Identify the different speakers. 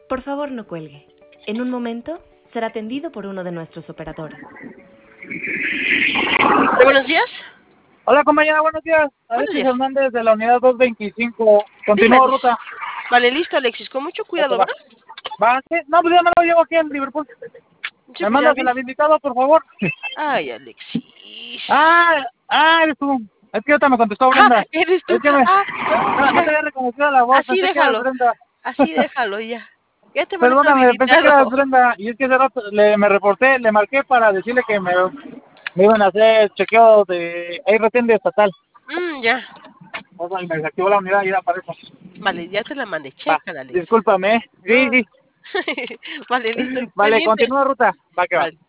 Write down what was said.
Speaker 1: Por favor, no cuelgue. En un momento será atendido por uno de nuestros operadores.
Speaker 2: Buenos días.
Speaker 3: Hola compañera, buenos días.
Speaker 2: Buenos
Speaker 3: Alexis
Speaker 2: días.
Speaker 3: Hernández de la unidad 225.
Speaker 2: Dime,
Speaker 3: Continúo
Speaker 2: Alexis.
Speaker 3: ruta.
Speaker 2: Vale, listo, Alexis. Con mucho cuidado,
Speaker 3: Va.
Speaker 2: ¿verdad?
Speaker 3: Va, sí. No, pues ya me lo llevo aquí en Liverpool.
Speaker 2: Sí,
Speaker 3: ¿Me
Speaker 2: pues ya
Speaker 3: mandas
Speaker 2: vi.
Speaker 3: el habilitado, por favor?
Speaker 2: Ay, Alexis.
Speaker 3: Eres tú. Es que ahorita me contestó Brenda.
Speaker 2: Ah, eres tú.
Speaker 3: Es que me...
Speaker 2: No,
Speaker 3: No
Speaker 2: ya.
Speaker 3: te había reconocido la voz,
Speaker 2: Así
Speaker 3: pensé que eras
Speaker 2: déjalo.
Speaker 3: Brenda.
Speaker 2: Así déjalo ya. Ya te mandé todo
Speaker 3: Perdóname, pensé que eras
Speaker 2: habilitado.
Speaker 3: Brenda. Y es que hace rato me reporté, le marqué para decirle que me iban a hacer chequeo de... Ahí recién de estatal.
Speaker 2: Ya.
Speaker 3: O sea, y me desactivó la unidad y era para eso.
Speaker 2: Vale, ya te la mandé.
Speaker 3: Va,
Speaker 2: Chécala, Alexis.
Speaker 3: discúlpame. Sí,
Speaker 2: No.
Speaker 3: sí.
Speaker 2: Vale, listo.
Speaker 3: Vale,
Speaker 2: Pendiente.
Speaker 3: continúa ruta. Va que va.
Speaker 2: Vale.